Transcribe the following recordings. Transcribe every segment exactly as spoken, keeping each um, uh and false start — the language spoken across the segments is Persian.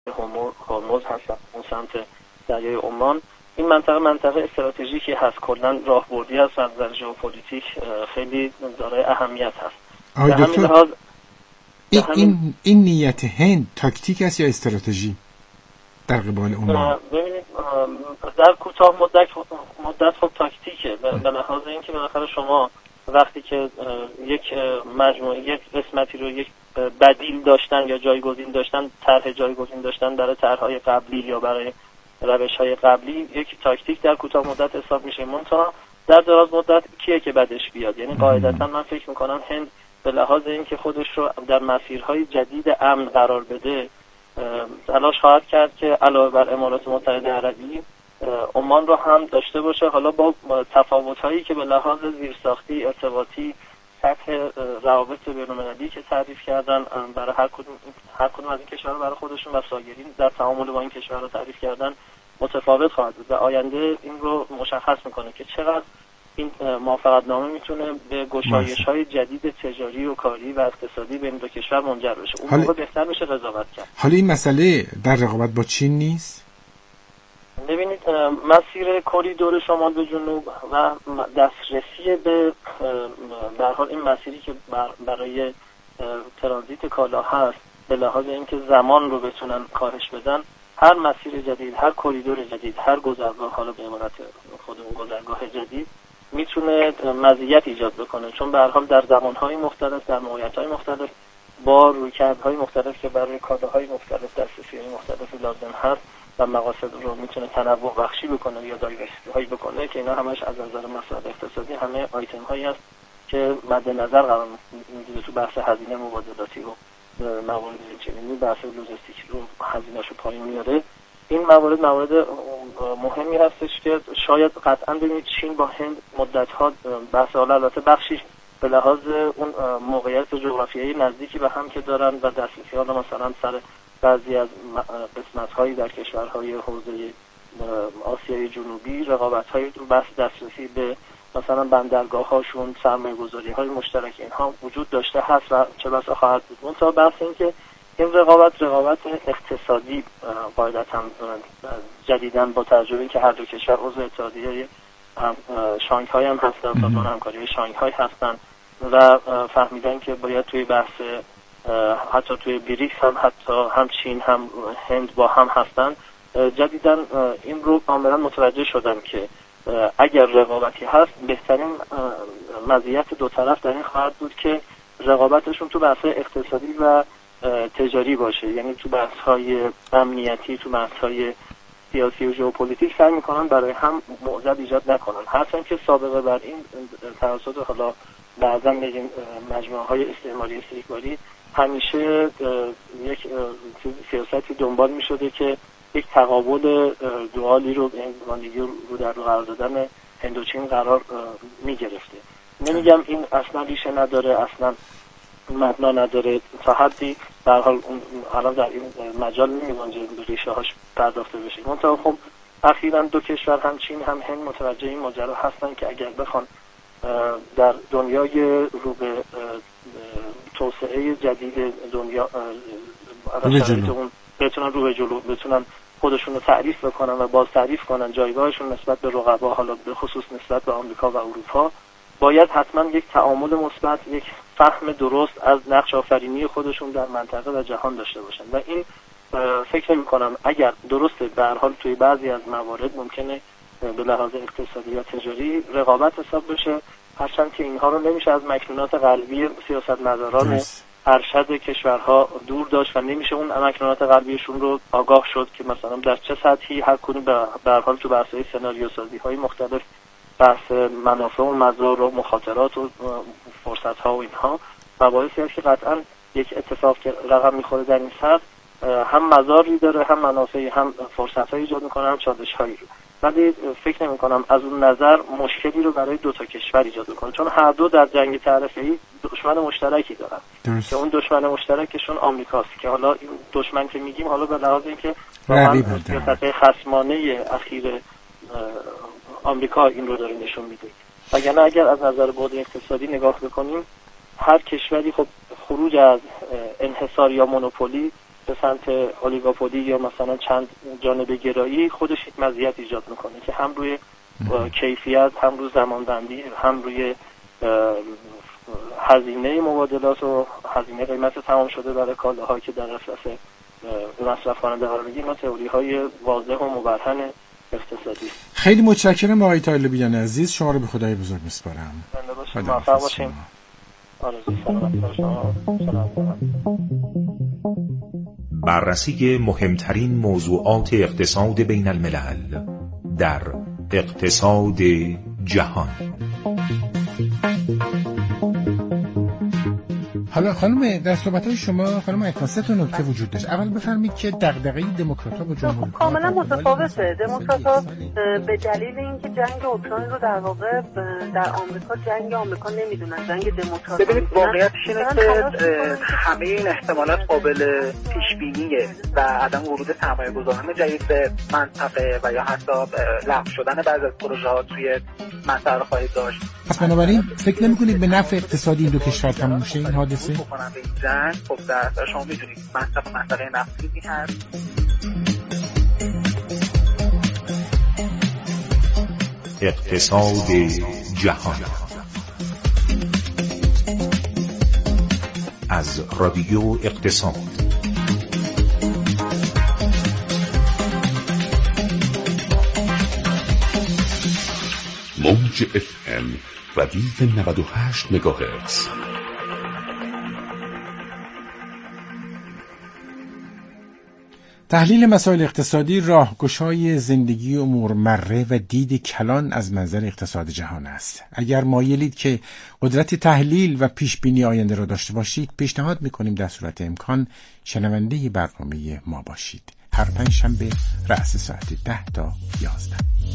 هرمز هست اون سمت دریای عمان. این منطقه منطقه استراتژیکی هست، کلا راهبردی هست از نظر ژئوپلیتیک، خیلی دارای اهمیت هست. آقای دکتر این این این نیت هند تاکتیک است یا استراتژی در قبال عمان؟ ببینید در کوتاه مدت مدت خب تاکتیکه، به لحاظ اینکه بالاخره شما وقتی که یک مجموعه یک قسمتی رو یک بدیل داشتن یا جایگزین داشتن، طرح جایگزین داشتن برای طرح‌های قبلی یا برای روش‌های قبلی، یک تاکتیک در کوتاه مدت حساب میشه. منتها در دراز مدت کیه که بعدش بیاد؟ یعنی قاعدتاً من فکر می‌کنم هند به لحاظ اینکه خودش رو در مسیرهای جدید امن قرار بده تلاش خواهد کرد که علاوه بر امارات متحده عربی عمان رو هم داشته باشه، حالا با تفاوت‌هایی که به لحاظ زیرساختی، ارتباطی، سطح روابط بین‌المللی که تعریف کردن برای هر کدوم هر کدوم از این کشورها برای خودشون و سایرین در تعامل با این کشورها تعریف کردن متفاوت خواهد بود و آینده این رو مشخص میکنه که چقدر این موافقتنامه میتونه به گشایش‌های جدید تجاری و کاری و اقتصادی بین دو کشور منجر بشه. اون موقع بهتر میشه قضاوت کرد. حالا این مسئله در رقابت با چین نیست؟ ببینید مسیر کریدور شمال به جنوب و دسترسی به به هر حال این مسیری که برای ترانزیت کالا هست، به لحاظ اینکه زمان رو بتونن کاهش بدن، هر مسیر جدید، هر کریدور جدید، هر گذرگاه، حالا به عبارت خودمون گذرگاه جدید، میتونه مزیت ایجاد بکنه، چون به هر حال در زمانهای مختلف، در موقعیت‌های مختلف، با رویکردهای مختلف که برای کالاهای مختلف دسترسی مختلفی لازم هست و مقاصد رو میتونه تنوع بخشی بکنه یا دایورسیتی هایی بکنه، که اینا همش از نظر مسائل اقتصادی همه آیتم هایی هست که مد نظر قرار میگیره تو بحث هزینه مبادلاتی و موارد چنینی، بحث لوجستیک رو هزینه‌شو پایین میاره. این موارد موارد مهمی هستش که شاید قطعا ببینید چین با هند مدت‌ها بحث، حالا البته بخشی به لحاظ اون موقعیت جغرافیایی نزدیکی به هم که دارن و دسترسی حالا مثلا سر بعضی از قسمت‌هایی در کشورهای حوزه آسیای جنوبی، رقابت‌های بحث دسترسی به مثلا بندرگاه‌هاشون، سرمایه‌گذاری‌های مشترک اینها وجود داشته هست و چه بسا خواهد بود. منتها بحث این که این رقابت رقابت اقتصادی قاعدتاً جدیداً با تجربه که هر دو کشور عضو اتحادیه شانگهای هم هستن، سازمان همکاری شانگهای هستن و فهمیدن که باید توی بحث حتی توی بریکس هم حتی هم چین هم هند با هم هستن، جدیداً این رو کاملا متوجه شدن که اگر رقابتی هست بهترین مزیت دو طرف در این خواهد بود که رقابتشون تو بحث اقتصادی و تجاری باشه، یعنی تو بحث‌های امنیتی، تو بحث‌های سیاسی و ژئوپلیتیک سعی می‌کنن برای هم معضل ایجاد نکنن. هرچند که سابقه بر این توسط حالا بعضا میگیم مجموعه‌های استعماری استکباری همیشه یک سیاستی دنبال می‌شده که یک تقابل دوالی رو یعنی رو در رو قرار دادن هند و چین قرار می‌گرفته. نمیگم این اصلا ریشه نداره، اصلا مبنا نداره، تا حدی به هر حال الان در این مجال نمی‌گنجه به ریشه هاش پرداخته بشه. منتها خب اخیراً دو کشور هم چین هم هند متوجه این ماجرا هستن که اگر بخوان در دنیای رو به توسعه جدید دنیا بتونن رو به جلو بتونن خودشون رو تعریف بکنن و باز تعریف کنن جایگاهشون نسبت به رقبا، حالا به خصوص نسبت به آمریکا و اروپا، باید حتما یک تعامل مثبت، یک فهم درست از نقش آفرینی خودشون در منطقه و جهان داشته باشن و این فکر می‌کنم اگر درسته به هر حال توی بعضی از موارد ممکنه به لحاظ اقتصادی یا تجاری رقابت حساب بشه، هرچند که اینها رو نمیشه از مکنونات قلبی سیاستمداران ارشد کشورها دور داشت و نمیشه اون مکنونات قلبیشون رو آگاه شد که مثلا در چه سطحی هر کدوم به هر حال تو بحث‌های سناریوسازی‌های مختلف، بحث منافع و مضار و مخاطرات و فرصت‌ها و اینها مباحثی هست که قطعاً یک اتفاق که رقم می‌خوره در این سطح هم مضاری داره، هم منافعی، هم فرصت‌هایی ایجاد می‌کنه، هم چالش‌هایی رو. ولی فکر نمی‌کنم از اون نظر مشکلی رو برای دو تا کشور ایجاد کنه، چون هر دو در جنگ تعرفه‌ای دشمن مشترکی دارن درست. که اون دشمن مشترکشون آمریکاست که حالا این دشمن که میگیم حالا به لحاظ اینکه سیاست خصمانه اخیر آمریکا این رو داره نشون میده. وگرنه اگر از نظر بعد اقتصادی نگاه بکنیم، هر کشوری خب خروج از انحصار یا مونوپولی به سمت اولیگوپولی یا مثلا چند جانبه گرایی خودش یک مزیت ایجاد میکنه که هم روی کیفیت، هم روی زمانبندی، هم روی هزینه مبادلات و هزینه قیمت تمام شده برای کالاها که در دسترس مصرف کننده قرار بگیره. اینا تئوری های واضح و مبرهن اقتصادی. خیلی متشکرم آقای طالبیان عزیز، شما رو به خدای بزرگ میسپارم. بنده باشید، موفق باشیم. آرزوی سلامتی برای شما. بررسی مهمترین موضوعات اقتصاد بین الملل در اقتصاد جهان. حالا خانم، در صحبت‌های شما خانم اکمل سه تا نکته وجود داشت. اول بفرمایید که دغدغه دموکرات‌ها با جمهوری کاملا متفاوته. دموکرات‌ها به دلیل اینکه جنگ اوکراین رو در واقع در آمریکا جنگ آمریکا نمیدونن، جنگ دموکرات. ببینید واقعیتش اینه که همه این احتمالات قابل پیش بینیه و عدم ورود سرمایه‌گذاران جدید به منطقه و یا حتی لغو شدن بعضی از پروژه‌ها توی منطقه رو خواهید داشت. پس بنابراین فکر نمی‌کنید به نفع اقتصادی این دو کشور تموم میشه این حادثه؟ بکنن به این جنگ. خب در اثر شما میدونید منطقه منطقه نفتی هست. اقتصاد جهان از رادیو اقتصاد. موج اف ام ردیف نود و هشت مگاهرتز. تحلیل مسائل اقتصادی راهگشای زندگی امور مره و دید کلان از منظر اقتصاد جهان است. اگر مایلید که قدرت تحلیل و پیشبینی آینده را داشته باشید، پیشنهاد می‌کنیم در صورت امکان شنونده برنامه ما باشید. هر پنجشنبه رأس ساعت ده تا یازده.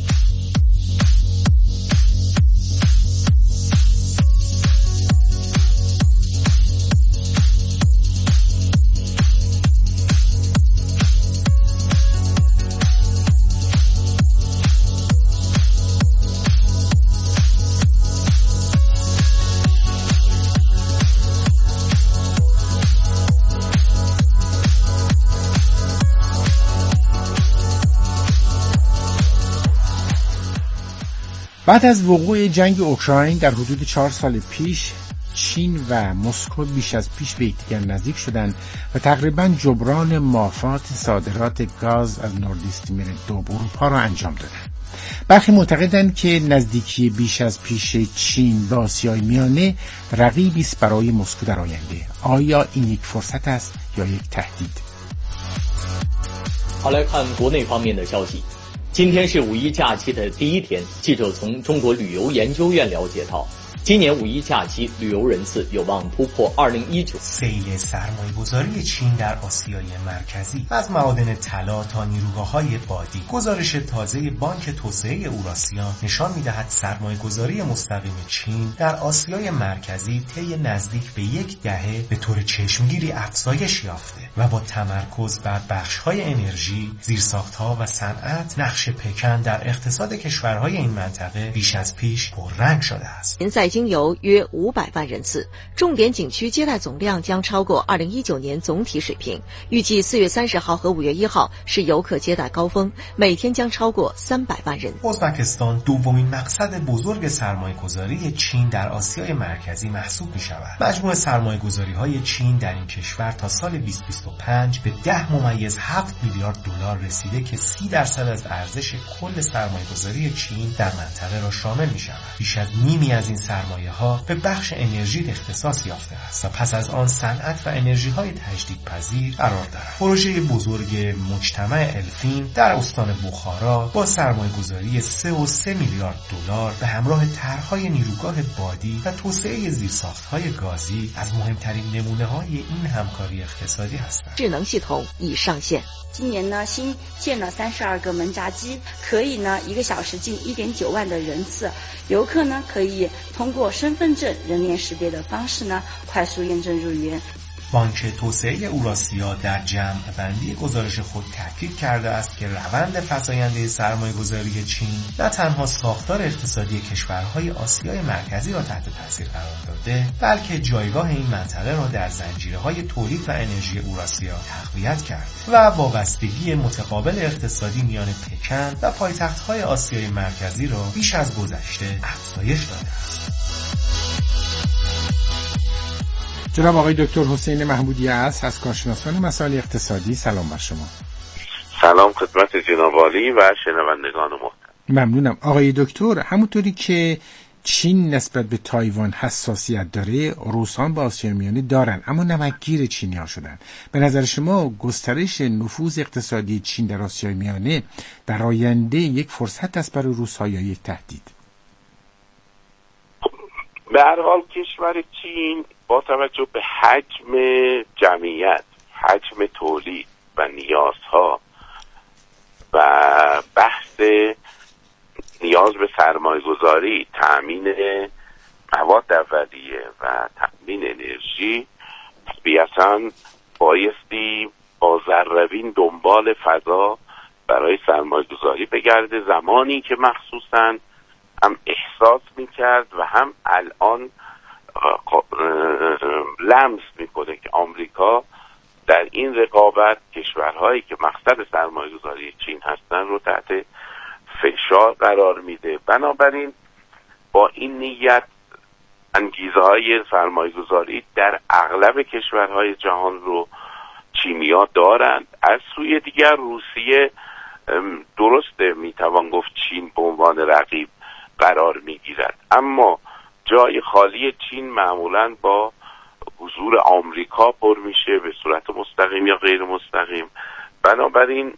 بعد از وقوع جنگ اوکراین در حدود چهار سال پیش، چین و مسکو بیش از پیش به یکدیگر نزدیک شدند و تقریباً جبران مافات صادرات گاز از نورد استریم دو به اروپا را انجام دادند. برخی معتقدند که نزدیکی بیش از پیش چین به آسیای میانه رقیبی است برای مسکو در آینده. آیا این یک فرصت است یا یک تهدید؟ 好，来看国内方面的消息。今天是五一假期的第一天，记者从中国旅游研究院了解到，今年五一假期旅游人次有望突破二零一九。 سیل سرمایه‌گذاری چین در آسیای مرکزی از معادن طلا تا نیروگاه‌های بادی. گزارش تازه بانک توسعه اوراسیا نشان می‌دهد سرمایه‌گذاری مستقیم چین در آسیای مرکزی طی نزدیک به یک دهه به طور چشمگیری افزایش یافته و با تمرکز بر بخش‌های انرژی، زیرساخت‌ها و صنعت، نقش پکن در اقتصاد کشورهای این منطقه بیش از پیش پررنگ شده است. 在经游约五百万人次，重点景区接待总量将超过二零一九年总体水平。预计四月三十号和五月一号是游客接待高峰，每天将超过三百万人。 ازبکستان دومین مقصد بزرگ سرمایه‌گذاری چین در آسیای مرکزی محسوب می‌شود. مجموع سرمایه‌گذاری‌های چین در این کشور تا سال بیست بیست و پنج به ده ممیز هفت میلیارد دلار رسیده که سی درصد از ارزش کل سرمایه‌گذاری چین در منطقه را شامل می‌شود. بیش از نیمی از این سرمایه‌ها به بخش انرژی اختصاص یافته است و پس از آن صنعت و انرژی‌های تجدیدپذیر قرار دارد. پروژه بزرگ مجتمع الفین در استان بخارا با سرمایه‌گذاری سه و سه میلیارد دلار به همراه طرح‌های نیروگاه بادی و توسعه زیرساخت‌های گازی از مهمترین نمونه‌های این همکاری اقتصادی هستند. 智能系统已上线。 今年呢，新建了三十二个门闸机，可以呢一个小时进一点九万的人次。游客呢可以通过身份证人脸识别的方式呢快速验证入园。 بانک توسعه اوراسیا در جمع بندی گزارش خود تاکید کرده است که روند فزاینده سرمایه‌گذاری چین نه تنها ساختار اقتصادی کشورهای آسیای مرکزی را تحت تاثیر قرار داده، بلکه جایگاه این منطقه را در زنجیره‌های تولید و انرژی اوراسیا تقویت کرد و وابستگی متقابل اقتصادی میان پکن و پایتخت‌های آسیای مرکزی را بیش از گذشته افزایش داده است. جناب آقای دکتر حسین محمودی است از کارشناسان مسائل اقتصادی. سلام بر شما. سلام خدمت جناب عالی و شنوندگان محترم. ممنونم آقای دکتر. همونطوری که چین نسبت به تایوان حساسیت داره، روسان با آسیای میانه دارن، اما نمکگیر چینی‌ها شدن. به نظر شما گسترش نفوذ اقتصادی چین در آسیای میانه در آینده یک فرصت است برای روس‌ها یا یک تهدید؟ به هر حال کشور چین با توجه به حجم جمعیت، حجم تولید و نیازها و بحث نیاز به سرمایه گذاری، تأمین مواد اولیه و تأمین انرژی، طبیعتاً بایستی با ذره‌بین دنبال فضا برای سرمایه گذاری بگرده، زمانی که مخصوصاً هم احساس میکرد و هم الان لمس میکنه که آمریکا در این رقابت کشورهایی که مقصد سرمایه گذاری چین هستن رو تحت فشار قرار میده. بنابراین با این نیت انگیزه های سرمایه گذاری در اغلب کشورهای جهان رو چینی‌ها دارند. از سوی دیگر روسیه درسته میتوان گفت چین به عنوان رقیب قرار میگیرد، اما جای خالی چین معمولاً با حضور آمریکا پر میشه به صورت مستقیم یا غیر مستقیم. بنابراین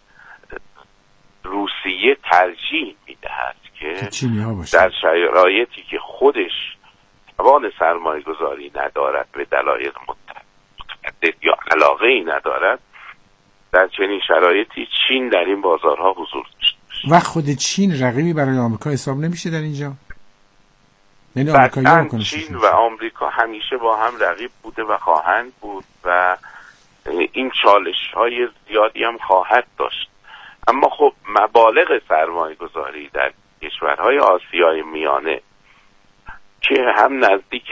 روسیه ترجیح میدهد که در شرایطی که خودش توان سرمایه گذاری ندارد به دلایل متعدد یا علاقه ای ندارد، در چنین شرایطی چین در این بازارها حضور داشته و خود چین رقیبی برای آمریکا حساب نمیشه در اینجا؟ یعنی آمریکا چین و آمریکا همیشه با هم رقیب بوده و خواهند بود و این چالش های زیادی هم خواهد داشت. اما خب مبالغ سرمایه گذاری در کشورهای آسیای میانه که هم نزدیک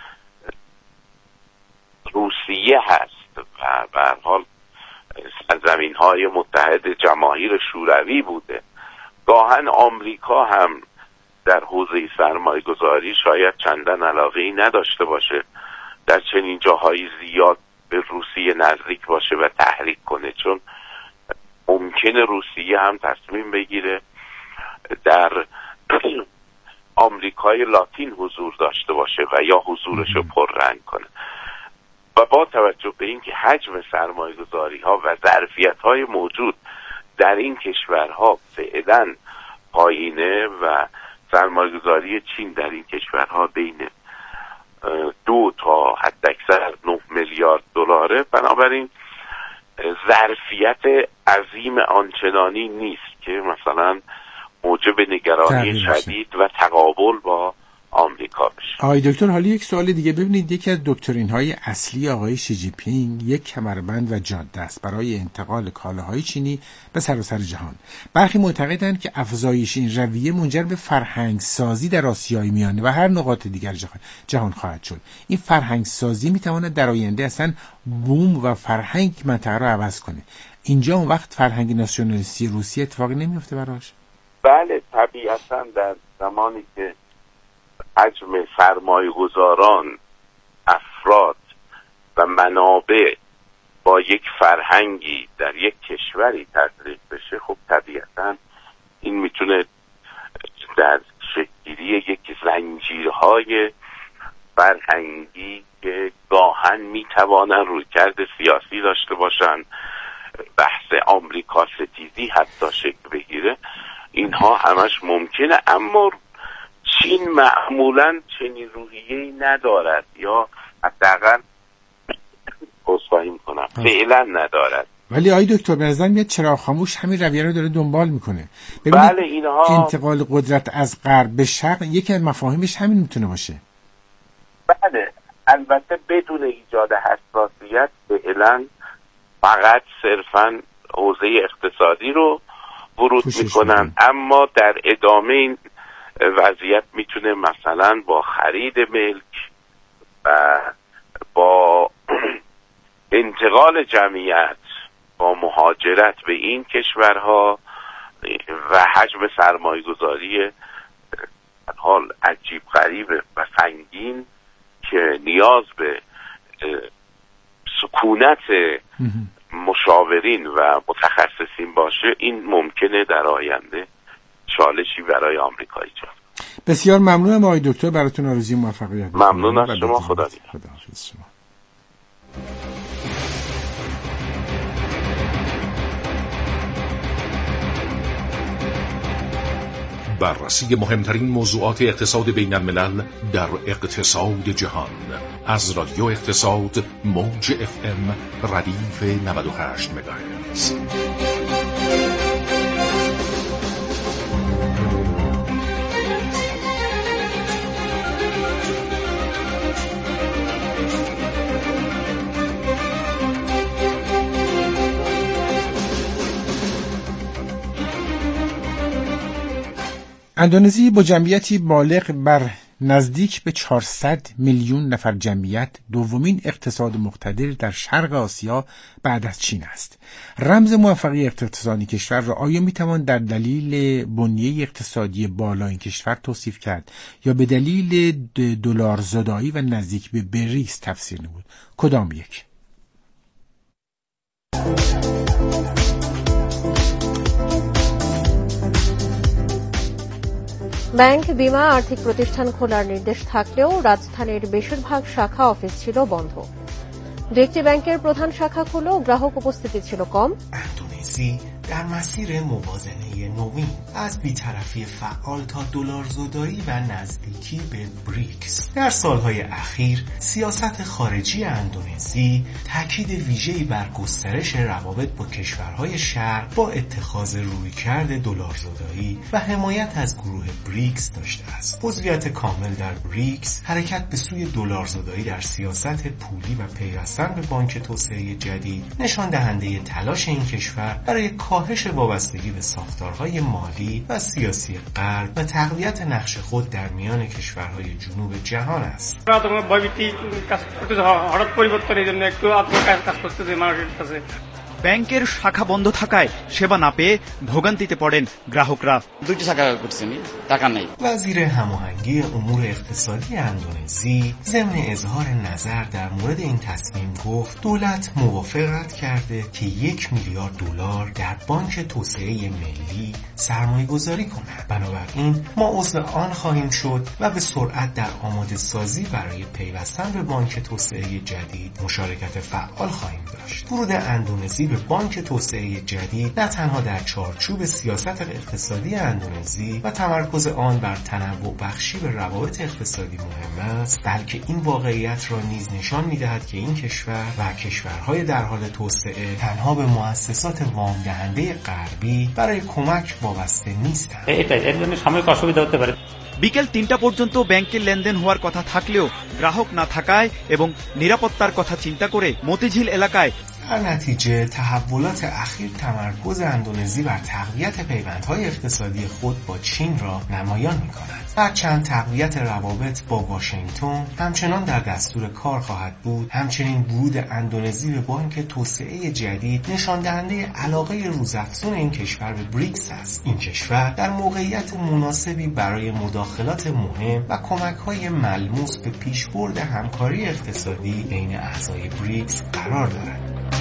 روسیه هست و به هر حال سرزمین های متحد جماهیر شوروی بوده، گاهن آمریکا هم در حوزه سرمایه گذاری شاید چندان علاقه ای نداشته باشه در چنین جاهای زیاد به روسیه نزدیک باشه و تحریک کنه، چون ممکنه روسیه هم تصمیم بگیره در آمریکای لاتین حضور داشته باشه و یا حضورش رو پررنگ کنه. و با توجه به اینکه حجم سرمایه گذاری ها و ظرفیت های موجود در این کشورها فعلا پایینه و سرمایه گذاری چین در این کشورها بین دو تا حداکثر نه میلیارد دلاره، بنابراین ظرفیت عظیم آنچنانی نیست که مثلا موجب نگرانی شدید و تقابل با آمریکا بشه. آقای دکتر، حالا یک سوال دیگه. ببینید، یکی از دکترین‌های اصلی آقای شی جی پینگ یک کمربند و جاده است برای انتقال کالاهای چینی به سراسر جهان. برخی معتقدند که افزایش این رویه منجر به فرهنگ سازی در آسیای میانه و هر نقاط دیگر جهان خواهد شد. این فرهنگ سازی میتواند در آینده اصلا بوم و فرهنگ منطقه را عوض کنه. اینجا اون وقت فرهنگ ناسیونالیستی روسیه اتفاقی نمیفته براش؟ بله، طبیعتاً در زمانی که حجم سرمایه گذاران، افراد و منابع با یک فرهنگی در یک کشوری تطبیق بشه، خب طبیعتاً این میتونه در شکل‌گیری یک زنجیرهای فرهنگی که گاهن میتوانن رویکرد سیاسی داشته باشن، بحث آمریکا ستیزی حتی شکل بگیره، اینها همش ممکنه. اما چین معمولاً چنین روحیه‌ای ندارد یا حداقل عذرخواهی می‌کنم فعلا ندارد. ولی آقای دکتر به نظر میاد چراغ خاموش همین رویه رو داره دنبال میکنه. بله، اینها انتقال قدرت از غرب به شرق یکی از مفاهیمش همین میتونه باشه. بله، البته بدون ایجاد حساسیت فعلا فقط صرفا حوزه اقتصادی رو ورود میکنن، اما در ادامه این وضعیت میتونه مثلا با خرید ملک و با انتقال جمعیت، با مهاجرت به این کشورها و حجم سرمایه گذاری حال عجیب غریب و سنگین که نیاز به سکونت مشاورین و متخصصین باشه، این ممکنه در آینده چالشی برای آمریکا ایجاد. بسیار ممنونم آقای دکتر، براتون آرزوی موفقیت. ممنون از شما. خدا خداحافظ شما. بررسی مهمترین موضوعات اقتصاد بین الملل در اقتصاد جهان از رادیو اقتصاد موج اف ام ردیف نود و هشت مگاهرتز. اندونزی با جمعیتی بالغ بر نزدیک به چهارصد میلیون نفر جمعیت دومین اقتصاد مقتدر در شرق آسیا بعد از چین است. رمز موفقیت اقتصادی کشور را آیا میتوان در دلیل بنیه اقتصادی بالا این کشور توصیف کرد یا به دلیل دلار زدایی و نزدیک به بریکس تفسیر نمود؟ کدام یک؟ ব্যাংক, বীমা, আর্থিক প্রতিষ্ঠান খোলার নির্দেশ থাকলেও রাজধানীর বেশিরভাগ শাখা অফিস ছিল বন্ধ। দু একটি ব্যাংকের প্রধান শাখা খুলেও গ্রাহক উপস্থিতি ছিল কম। اندونزی در مسیر موازنه نوین از بی‌طرفی فعال تا دلارزدایی و نزدیکی به بریکس. در سالهای اخیر سیاست خارجی اندونزی تاکید ویژه‌ای بر گسترش روابط با کشورهای شرق با اتخاذ رویکرد دلارزدایی و حمایت از گروه بریکس داشته است. عضویت کامل در بریکس حرکت به سوی دلارزدایی در سیاست پولی و پیوستن به بانک توسعه جدید نشان دهنده تلاش این کشور برای کاهش وابستگی به ساختارهای مالی و سیاسی غرب و تقویت نقش خود در میان کشورهای جنوب جهان است. ব্যাংকের শাখা বন্ধ থাকায় সেবা না পেয়ে ভোগান্তিতে পড়েন গ্রাহকরা। দুটি শাখা করছি টাকা নাই। وزیر هماهنگی امور اقتصادی اندونزی ضمن اظهار نظر در مورد این تصمیم گفت دولت موافقت کرده که یک میلیارد دلار در بانک توسعه ملی سرمایه گذاری کند. بنابراین ما عضو آن خواهیم شد و به سرعت در آماده سازی برای پیوستن به بانک توسعه جدید مشارکت فعال خواهیم داشت. ورود اندونزی به بانک توسعه جدید نه تنها در چارچوب سیاست اقتصادی اندونزی و تمرکز آن بر تنوع بخشی به روابط اقتصادی مهم است، بلکه این واقعیت را نیز نشان می‌دهد که این کشور و کشورهای در حال توسعه تنها به مؤسسات وام دهنده غربی برای کمک وابسته نیستند. বিকেল তিনটা পর্যন্ত ব্যাংকে লেনদেন হওয়ার কথা থাকলেও গ্রাহক না থাকায় এবং নিরাপত্তার কথা চিন্তা করে মতিঝিল এলাকায় در نتیجه تحولات اخیر تمرکز اندونزی بر تقویت پیوندهای اقتصادی خود با چین را نمایان می‌کند. هرچند تقویت روابط با واشنگتن همچنان در دستور کار خواهد بود، همچنین ورود اندونزی به بانک توسعه جدید نشان دهنده علاقه روزافزون این کشور به بریکس است. این کشور در موقعیت مناسبی برای مداخلات مهم و کمک‌های ملموس به پیشبرد همکاری اقتصادی بین اعضای بریکس قرار دارد.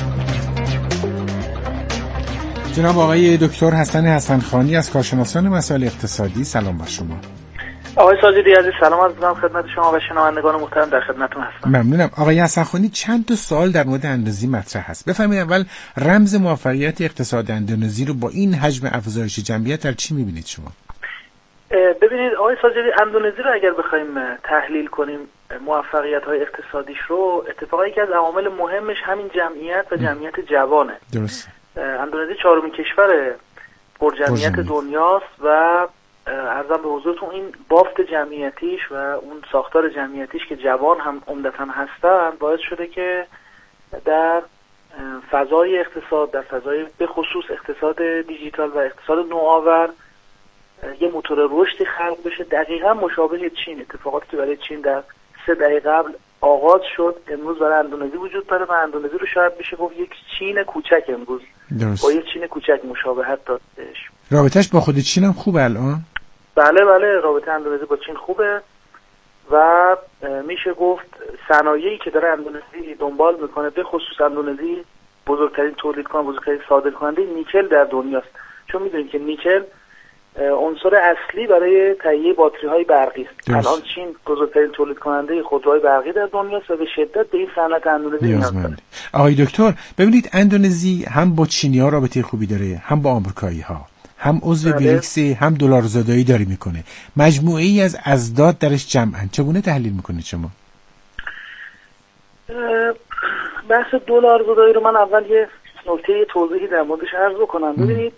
جناب آقای دکتر حسن حسنخانی از کارشناسان مسائل اقتصادی، سلام بر شما. آقای ساجدی عزیز سلام عرض می‌کنم خدمت شما و شنوندگان محترم، در خدمتتون هستم. ممنونم. آقای حسنخانی، چند تا سوال در مورد اندونزی مطرح هست. بفرمایید اول رمز موفقیت اقتصاد اندونزی رو با این حجم افزایش جمعیت در چی می‌بینید شما؟ ببینید آقای ساجدی، اندونزی رو اگر بخوایم تحلیل کنیم موفقیت‌های اقتصادیش رو، اتفاقا یکی از عوامل مهمش همین جمعیت و جمعیت جوانه. درست. اندونزی چهارمین کشور پرجمعیت دنیاست و عرضم به حضورتون این بافت جمعیتیش و اون ساختار جمعیتیش که جوان هم عمدتاً هستن باعث شده که در فضای اقتصاد، در فضای به خصوص اقتصاد دیجیتال و اقتصاد نوآور یه موتور رشدی خلق بشه دقیقاً مشابه چین. اتفاقاتی که برای چین در سه دهه قبل آغاز شد امروز برای اندونزی وجود داره و اندونزی رو شاید بشه گفت یک چین کوچک امروز درست. با یک چین کوچک مشابهت داد بهش. رابطهش با خود چین هم خوبه الان؟ بله بله رابطه اندونزی با چین خوبه و میشه گفت صنایعی که داره اندونزی دنبال میکنه به خصوص اندونزی بزرگترین تولید کننده بزرگترین صادر کننده نیکل در دنیاست، چون میدونید که نیکل عنصر اصلی برای تهیه باتری های برقی است. الان چین بزرگترین تولید کننده خودروهای برقی در دنیاست و به شدت به این صنعت اندونزی نیاز داره. آقای دکتر ببینید اندونزی هم با چینی‌ها رابطه خوبی داره، هم با آمریکایی‌ها، هم عضو بریکس، هم دلار زدایی داری میکنه. مجموعه ای از ازداد درش جمعن. چگونه تحلیل میکنید شما؟ بحث دلار زدایی رو من اول یه نکته توضیحی در موردش عرض بکنم. ببینید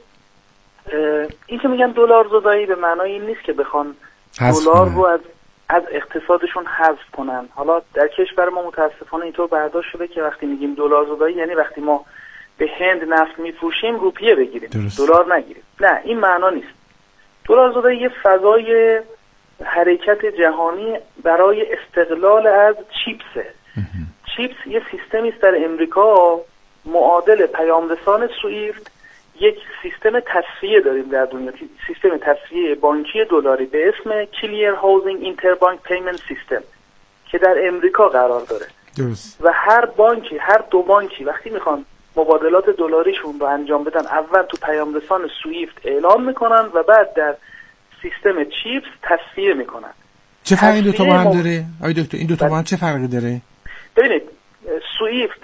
این که میگن دلار زدایی به معنای این نیست که بخوان دلار رو از از اقتصادشون حذف کنن. حالا در کشور ما متاسفانه اینطور برداشت شده که وقتی میگیم دلار زدایی یعنی وقتی ما به هند نفت میفروشیم روپیه بگیریم، دلار نگیریم. نه، این معنا نیست. دلار زدایی یه فضای حرکت جهانی برای استقلال از چیپسه. چیپس یه سیستمی است در امریکا معادل پیامرسان سوئیفت. یک سیستم تصفیه داریم در دنیا، سیستم تصفیه بانکی دلاری به اسم کلیر هاوزینگ اینتربانک پیمنت سیستم که در امریکا قرار داره. درست. و هر بانکی، هر دو بانکی وقتی میخوان مبادلات دلاریشون رو انجام بدن اول تو پیامرسان سوئیفت اعلام میکنن و بعد در سیستم چیپس تصفیه میکنن. چه فرقی دو تا با هم داره؟ آی دکتر این دو تا با هم چه فرقی داره؟ ببینید سوئیفت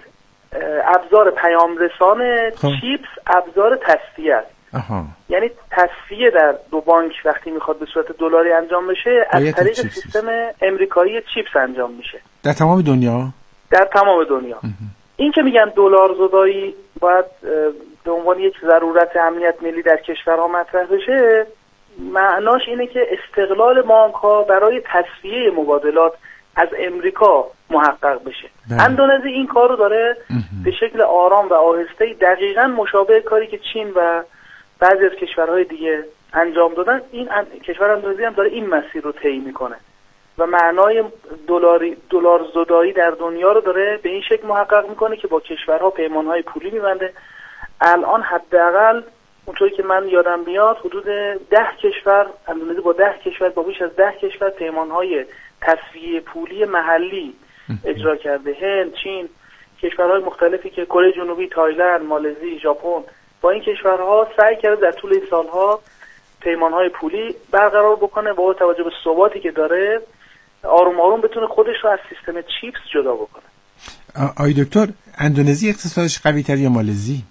ابزار پیامرسان، چیپس ابزار تصفیه است. آها. یعنی تصفیه در دو بانک وقتی میخواد به صورت دلاری انجام بشه از طریق سیستم امریکایی چیپس انجام میشه. در تمام دنیا؟ در تمام دنیا. اه. این که میگن دلار زدایی باید به عنوان یک ضرورت امنیت ملی در کشورها مطرح بشه، معناش اینه که استقلال بانک‌ها برای تصفیه مبادلات از امریکا محقق بشه. اندونزی این کار رو داره به شکل آرام و آهسته دقیقاً مشابه کاری که چین و بعضی از کشورهای دیگه انجام دادن. این ان... کشور اندونزی هم داره این مسیر رو طی میکنه و معنای دلاری دلار زدایی در دنیا رو داره به این شکل محقق میکنه که با کشورها پیمانهای پولی میبنده. الان حداقل اونطوری که من یادم میاد حدود ده کشور، اندونزی با ده کشور، با بیش از ده کشور پیمانهای تصفیه پولی محلی اجرا کرده. هند، چین، کشورهای مختلفی که کره جنوبی، تایلند، مالزی، ژاپن، با این کشورها سعی کرده در طول این سالها پیمانهای پولی برقرار بکنه و با توجه به ثباتی که داره آروم آروم بتونه خودش رو از سیستم چیپس جدا بکنه. آی دکتر اندونزی اقتصادش قوی تر یا مالزی؟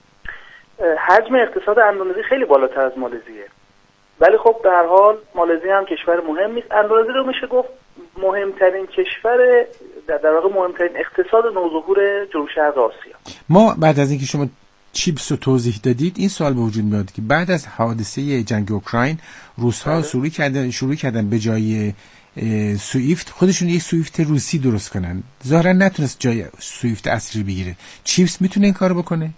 حجم اقتصاد اندونزی خیلی بالاتر از مالزیه، ولی خب به هر حال مالزی هم کشور مهمی است. اندونزی رو میشه گفت مهمترین کشور در, در واقع مهمترین اقتصاد نوظهور جنوب شرق آسیا. ما بعد از اینکه شما چیپس رو توضیح دادید این سوال به وجود میاد که بعد از حادثه جنگ اوکراین روس‌ها شروع کردن شروع کردن به جای سوئیفت خودشون یک سوئیفت روسی درست کنن. ظاهرا نتونست جای سوئیفت اصلی بگیره. چیپس میتونه این کارو بکنه؟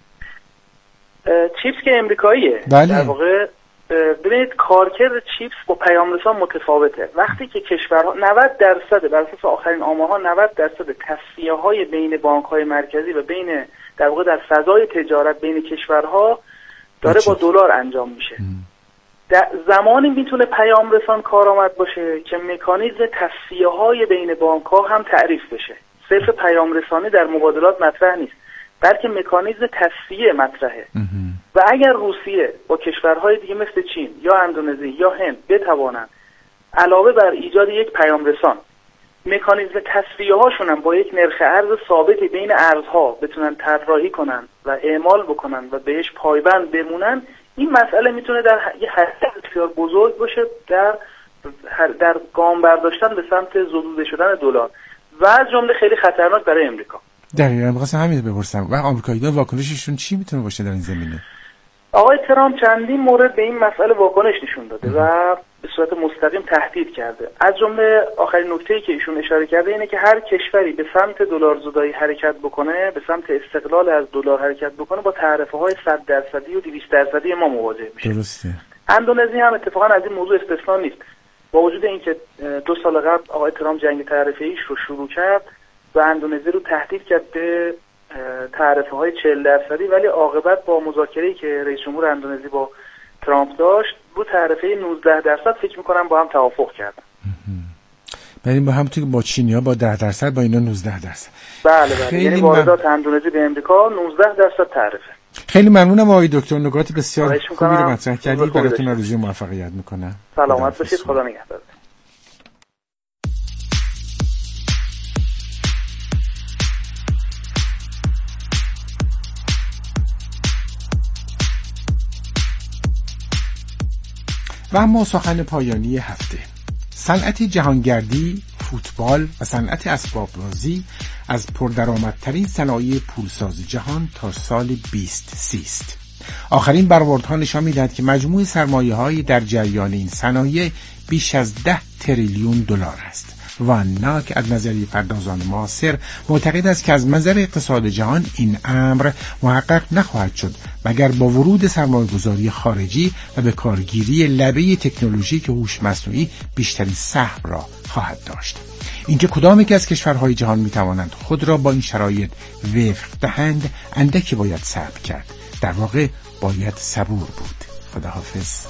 چیپس که امریکاییه. بله. در واقع ببینید کارکرد چیپس با پیامرسان متفاوته. وقتی که کشورها نود درصد بر اساس آخرین آمارها نود درصد تصفیه‌های بین بانک‌های مرکزی و بین در واقع در فضای تجارت بین کشورها داره با دلار انجام میشه. در زمانی میتونه پیامرسان کارآمد باشه که مکانیزم تصفیه‌های بین بانک‌ها هم تعریف بشه. صرف پیامرسانی در مبادلات مطرح نیست، بلکه مکانیزم تصفیه مطرحه. و اگر روسیه با کشورهای دیگه مثل چین یا اندونزی یا هند بتوانند علاوه بر ایجاد یک پیامرسان مکانیزم تصفیه هاشون هم با یک نرخ ارز ثابتی بین ارزها بتونن طراحی کنن و اعمال بکنن و بهش پایبند بمونن، این مسئله میتونه در یه حرکت بسیار بزرگ باشه در در گام برداشتن به سمت زدوده شدن دلار و از جمله خیلی خطرناک برای امریکا. دقیقاً می‌خواستم همین بپرسم. و آمریکایی‌ها واکنششون چی میتونه باشه در این زمینه؟ آقای ترامپ چندین مورد به این مسئله واکنش نشون داده و به صورت مستقیم تهدید کرده. از جمله آخرین نکته‌ای که ایشون اشاره کرده اینه که هر کشوری به سمت دلارزدایی حرکت بکنه، به سمت استقلال از دلار حرکت بکنه، با تعرفه‌های صد درصدی و دویست درصدی ما مواجه میشه. درسته. اندونزی هم اتفاقا از این موضوع استثنا نیست. با وجود اینکه دو سال قبل آقای ترامپ جنگ تعرفه‌ایش رو شروع کرد و اندونزی رو تهدید کرد به تعرفه‌های چهل درصدی، ولی عاقبت با مذاکره‌ای که رئیس جمهور اندونزی با ترامپ داشت رو تعرفه نوزده درصد فکر می‌کنم با هم توافق کردن. یعنی با همونطور که با چینی‌ها با ده درصد، با اینا نوزده درصد. بله بله، یعنی واردات من... اندونزی به امریکا نوزده درصد تعرفه. خیلی ممنونم آقای دکتر، نکات بسیار خوبی رو مطرح کردید. براتون آرزوی موفقیت می‌کنم. سلامت باشید، خدا نگهدار. و اما سخن پایانی هفته. صنعت جهانگردی، فوتبال و صنعت اسباب‌بازی از پردرآمدترین صنایع پولساز جهان تا سال بیست سی است. آخرین برآوردها نشان می‌دهد که مجموع سرمایه‌های در جریان این صنایع بیش از ده تریلیون دلار است. وان ناک از نظریه پردازان معاصر معتقد است که از منظر اقتصاد جهان این امر محقق نخواهد شد مگر با ورود سرمایه‌گذاری خارجی و به کارگیری لبه تکنولوژی که هوش مصنوعی بیشترین سهم را خواهد داشت. اینکه کدام یک از کشورهای جهان میتوانند خود را با این شرایط وفق دهند اندکی باید صبر کرد. در واقع باید صبور بود. خداحافظ.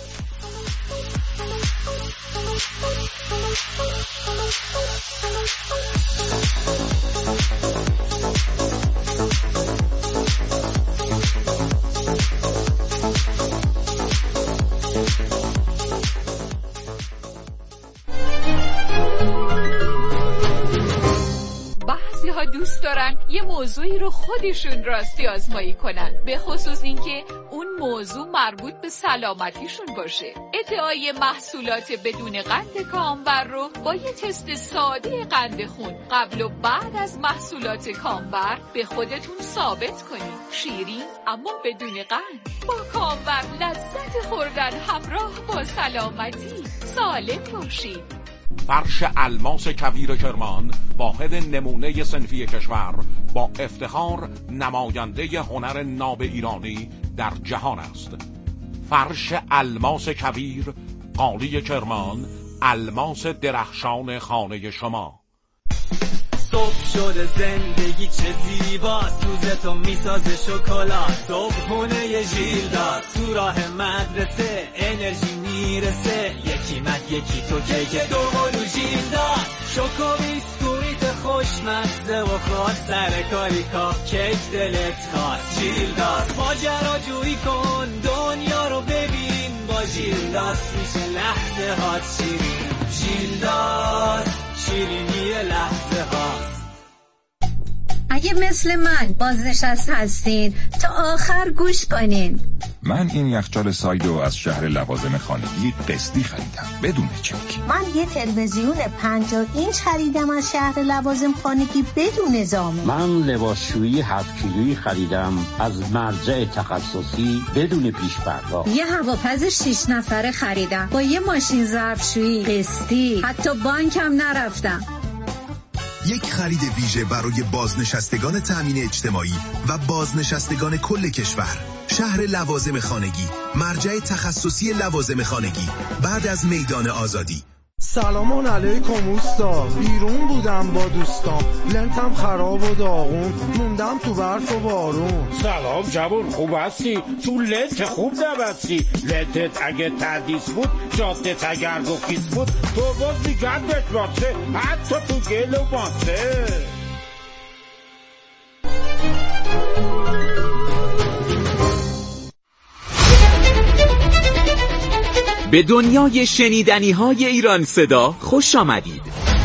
دوست دارن یه موضوعی رو خودشون راستی آزمایی کنن، به خصوص اینکه اون موضوع مربوط به سلامتیشون باشه. ادعای محصولات بدون قند کامبر رو با یه تست ساده قند خون قبل و بعد از محصولات کامبر به خودتون ثابت کنید. شیرین اما بدون قند، با کامبر لذت خوردن همراه با سلامتی. سالم باشید. فرش الماس کویر کرمان، واحد نمونه صنفی کشور، با افتخار نماینده هنر ناب ایرانی در جهان است. فرش الماس کویر، قالی کرمان، الماس درخشان خانه شما. صبح شده زندگی چه زیبا، سوزتو میسازه شکلات، صبحونه ی ژیلداس، تو راه مدرسه انرژی میرسه، یکی مد یکی تو کیک دو قلو ژیلداس، شوکو بیسکویت خوشمزه و خاص، سر کاری کاف کیک دلت خواست. ژیلداس ماجراجویی کن، دنیا رو ببین، با ژیلداس میشه لحظه هات شیرین. ژیلداس شیرینی لحظه هاست. اگه مثل من بازنشسته هستین تا آخر گوش کنین. من این یخچال سایدو از شهر لوازم خانگی قسطی خریدم بدون چک. من یه تلویزیون پنجاه اینچ خریدم از شهر لوازم خانگی بدون زامن. من لباسشویی هفت کیلویی خریدم از مرجع تخصصی بدون پیش پرداخت. یه هواپز شش نفره خریدم با یه ماشین ظرفشویی قسطی، حتی بانکم نرفتم. یک خرید ویژه برای بازنشستگان تامین اجتماعی و بازنشستگان کل کشور. شهر لوازم خانگی، مرجع تخصصی لوازم خانگی، بعد از میدان آزادی. سلام علیکم اوستا، بیرون بودم با دوستام، لنتم خراب و داغون، موندم تو برف و بارون. سلام جوون، خوب هستی؟ تو لنت خوب نبستی، لنتت اگه تدیس بود، جادت اگر گفیس بود، تو باز میگردت باته، حتی تو گل و باته. به دنیای شنیدنی های ایران صدا خوش آمدید.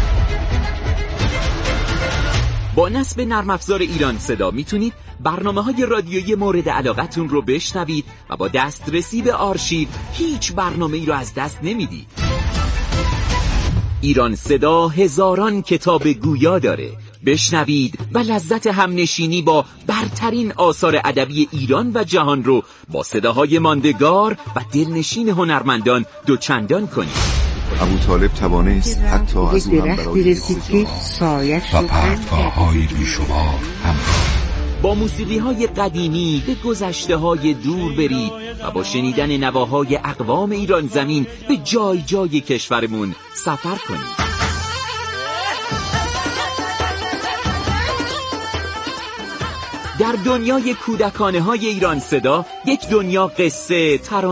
با نصب نرم افزار ایران صدا میتونید برنامه های رادیویی مورد علاقتون رو بشنوید و با دسترسی به آرشیو هیچ برنامه ای رو از دست نمیدید. ایران صدا هزاران کتاب گویا داره، بشنوید و لذت همنشینی با برترین آثار ادبی ایران و جهان رو با صداهای ماندگار و دلنشین هنرمندان دوچندان کنید. ابوطالب توانست حتی از او هم برای رسید که سایش و پرتگاه‌های بی‌شمار همراه. با موسیقی های قدیمی به گذشته های دور برید و با شنیدن نواهای اقوام ایران زمین به جای جای کشورمون سفر کنید. در دنیای کودکانه های ایران صدا، یک دنیا قصه، ترانه